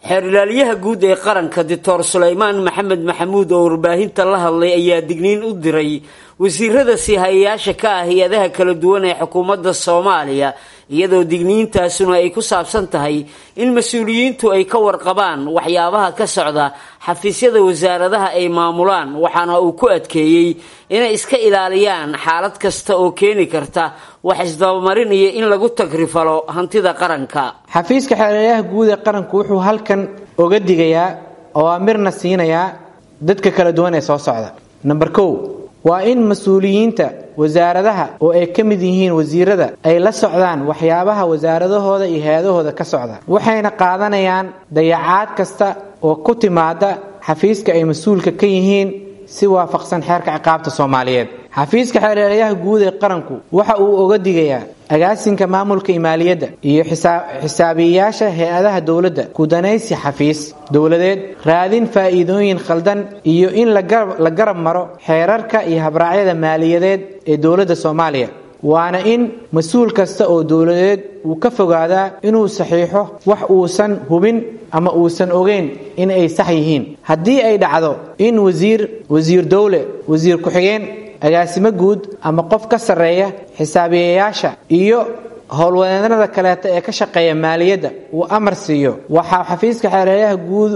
xeerlaaliyaha guud ee qaranka Dr. Suleymaan Maxamed Maxamuud oo warbaahinta la hadlay ayaa digniin u diray wasiirada sihayaasha ka ah hay'adaha kala duwan ee xukuumadda Soomaaliya iyadoo digniintaasuna ay ku saabsan tahay in mas'uuliyiintu ay ka warqabaan waxyaabaha ka socda xafiisyada wasaaradaha ay maamulaan waxaana uu ku adkeeyay inay iska ilaaliyaan xaalad kasta oo keeni karta wax isdabamarin iyo in lagu tagrifalo hantida qaranka. xafiiska xeerlaaliyaha guud ee qaranku wuxuu halkan uga digayaa oo amirna siinayaa dadka kala duwan ee soo socda. Number 1 waa in mas'uuliyiinta wasaaradaha oo ay ka mid yihiin wasiirada ay la socdaan waxyaabaha wasaaradahooda iyo hay'adahooda ka socda waxayna qaadanayaan dayacaad kasta oo ku timaada xafiiska ay mas'uulka ka yihiin si waafaqsan xeerka ciqaabta Soomaaliyeed. xafiiska xeerlaaliyaha guud ee qaranku waxa uu uga digayaa agaasinka maamulka maaliyadda iyo xisaabiyeyaasha hay'adaha dawladda ku danaysi xafiis dawladeed raadin faa'iidooyin khaldan iyo in la garab maro xeerarka iyo habraacyada maaliyadeed ee dawladda Soomaaliya waana in mas'uul kasta oo dawladeed uu ka fogaadaa inuu saxiixo wax uusan hubin ama uusan ogeyn in ay sax yihiin. haddii ay dhacdo in wasiir dawle wasiir ku xigeen agaasimo guud ama qof ka sareeya xisaabiyeyaasha iyo howlwadeennada kale ee ka shaqeeya maaliyadda uu amar siiyo waxa xafiiska xeerlaaliyaha guud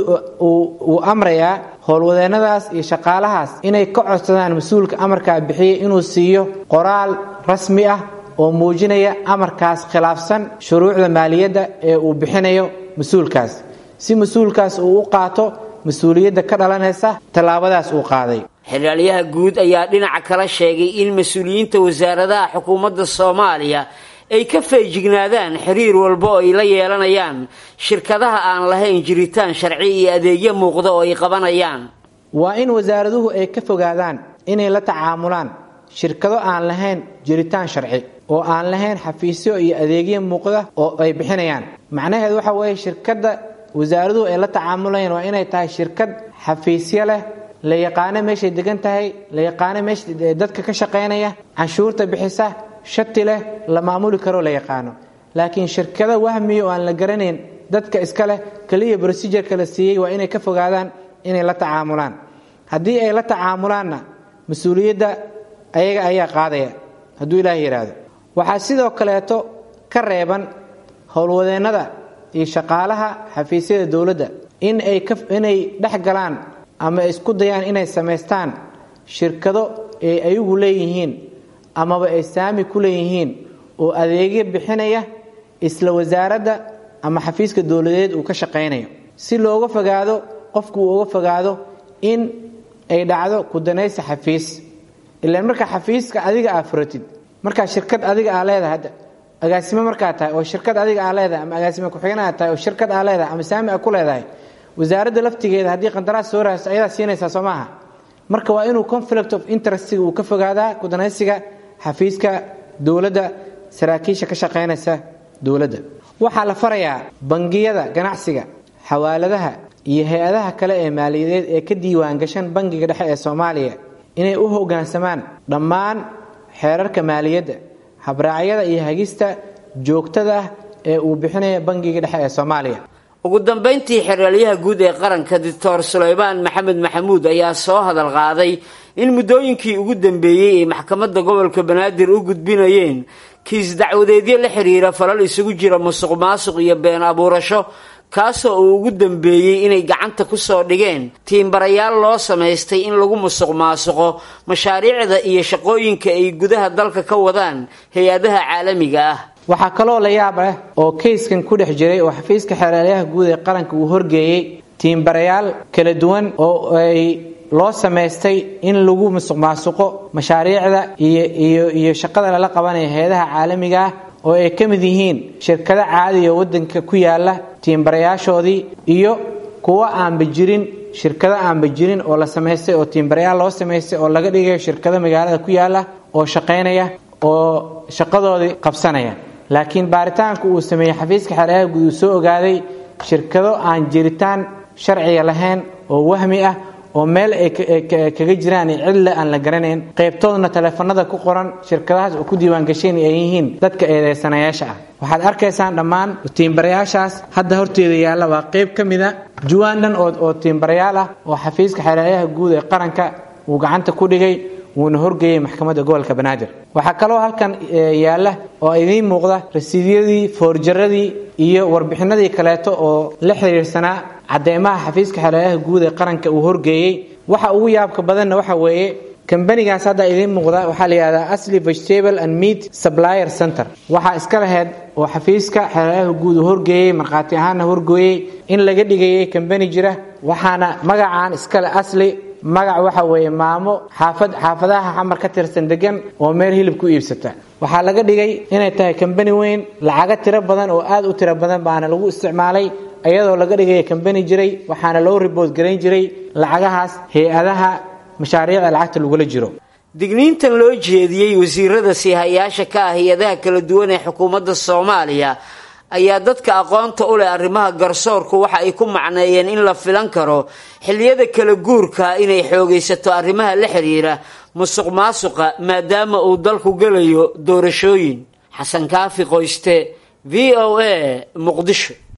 uu amrayaa howlwadeennadaas iyo shaqaalahaas inay ka codsadaan mas'uulka amarka bixiyay inuu siiyo qoraal rasmi ah oo muujinaya amarkaas khilaafsan shuruucda maaliyadda ee uu bixinayo mas'uulkaas si mas'uulkaas uu u qaato mas'uuliyadda ka dhalanaysa tallaabadaas uu qaaday. xeerlaaliyaha guud ayaa dhinaca kala sheegay in mas'uuliyiinta wasaaradaha xukuumadda Soomaaliya ay ka feejignaadaan xiriir walba oo ay la yeelanayaan shirkadaha aan lahayn jiritaan sharci iyo adeegyo muuqda oo ay qabanayaan. waa in wasaaraduhu ay ka fogaadaan inay la tacaamulaan shirkado aan lahayn jiritaan sharci oo aan lahayn xafiisyo iyo adeegyo muuqda oo ay bixinayaan. macnaheedu waxa weeye shirkadda wasaaraduhu ay la tacaamulayaan waa inay tahay shirkad xafiisyo leh la yaqaan meesha degan tahay la yaqaan meesha dadka ka shaqeynaya canshuurta bixisa shati leh la maamuli karo la yaqaano laakiin shirkada wahmiyo aan la garanayn dadka iska leh kaliya procedure kala siiyay waa inay ka fogaadaan inay la tacaamulaan. haddii ay la tacaamulaanna mas'uuliyadda ayaga ayaa qaadaya hadduu Ilaahay yiraahdo. waxa sidoo kaleeto ka reeban howlwadeennada iyo shaqaalaha xafiisyada dawladda inay dhex galaan ama isku dayaan inay sameystaan shirkado ay ayagu leeyihiin ama ay saami ku leeyihiin oo adeegyo bixinaya isla wasaaradda ama xafiiska dawladeed uu ka shaqeynayo si looga fogaado qofku uga fogaado in ay dhacdo ku danaysi xafiis. ilaa marka xafiiska adiga afratid marka shirkad adiga aan leedahay agaasimo marka tahay oo shirkad adiga aan leedahay ama agaasimo ku xigeenaa tahay oo shirkad aan leedahay ama saami ku leedahay wasaaradda laftigeeda haddii qandaraas soo raasay ayada siinaysa Soomaha marka waa inuu conflict of interest uu ka fogaadaa ku danaysiga xafiiska dawladda saraakiisha ka shaqeynaysa dawladda. waxaa la farayaa bangiyada ganacsiga xawaaladaha iyo hay'adaha kale ee maaliyadeed ee ka diiwaan gashan bangiga dhexe ee Soomaaliya inay u hoggaansamaan dhammaan xeerarka maaliyadda habraacyada iyo hagista joogtada ee uu bixinayo bangiga dhexe ee Soomaaliya. ugu dambeyntii xeerlaaliyaha guud ee qaranka Dr. Suleymaan Maxamed Maxamuud ayaa soo hadal qaaday in muddooyinkii ugu dambeeyay ee maxkamadda gobolka Banaadir u gudbinayeen kiis dacwadeedyo la xiriira falal isugu jira musuqmaasuq iyo been abuurasho kaasoo ugu dambeeyay inay gacanta ku soo dhigeen tiimbarayaal loo sameystay in lagu musuqmaasuqo mashaariicda iyo shaqooyinka ay gudaha dalka ka wadaan hay'adaha caalamiga ah. waxaa kaloo la yaab leh oo keyskan ku dhex jiray oo xafiiska xeerlaaliyaha guud ee qaranka uu horgeeyay tiimbarayaal kala duwan oo ay loo sameystay in lagu musuqmaasuqo mashaariicda iyo shaqada la qabanaya hay'adaha caalamiga ah oo ay ka mid yihiin shirkado caadi ah wadanka ku yaala tiimbarayaashoodii iyo kuwa aan bajirin shirkado aan bajirin oo la sameystay oo tiimbarayaal loo sameystay oo laga dhigayo shirkado magaalada ku yaala oo shaqeynaya oo shaqadoodii qabsanaya laakiin baaritaanku uu sameeyay xafiiska xeerlaaliyaha guud soo ogaaday shirkado aan jiritaan sharciga lahayn oo wahmi ah oo meel ay kaga jiraan cid aan la garanayn qaybtoodna taleefanada ku qoran shirkadahaas oo ku diiwaan gasheen ay yihiin dadka eedeysanayaasha ah waxaad arkaysaan dhammaan tiimbarayaashaas hadda horteeda yaala waa qayb ka mid ah juwaandan oo tiimbarayaal ah oo xafiiska xeeladaha guud ee qaranka uu gacanta ku dhigay wuuna horgeeyay maxkamadda gobolka Banaadir waxa kale oo halkan yaala oo idin muuqda rasiidyadii forjaradii iyo warbixinadii kaleeto oo la xiriirsanaa cadeemaha xafiiska xeeladaha guud ee qaranka uu horgeeyay waxa ugu yaabka badanna waxa weeye kambanigaas hadda idin muuqda waxa la yiraahdaa Asli Vegetable and Meat Supplier Center waxa iska lahayd oo xafiiska xeeladaha guud uu horgeeyay marqaati ahaan horgeeyay in laga dhigay kambani jira waxaana magacaan iska la Asli magac waxa weeye maamo xaafadaha xamar ka tirsan degan oo meel hilib ku iibsata waxa laga dhigay inay tahay kambani weyn lacag tiro badan oo aad u tiro badan baana lagu isticmaalay ayadoo laga dhigay kambani jiray waxaana loo report gareyn jiray lacagahaas hay'adaha mashaariicda lacagta lagu la jiro digniintan loo jeediyay wasiirada siyaasada ka ah hay'adaha kala duwan ee xukuumadda Soomaaliya ayaa dadka aqoonta u leh arrimaha garsoorku waxa ay ku macneeyeen in la filan karo xilliyada kala guurka inay xoogeysato arrimaha la xiriira musuqmaasuqa maadaama uu dalku galayo doorashooyin xasan kaafi qoyste VOA Muqdisho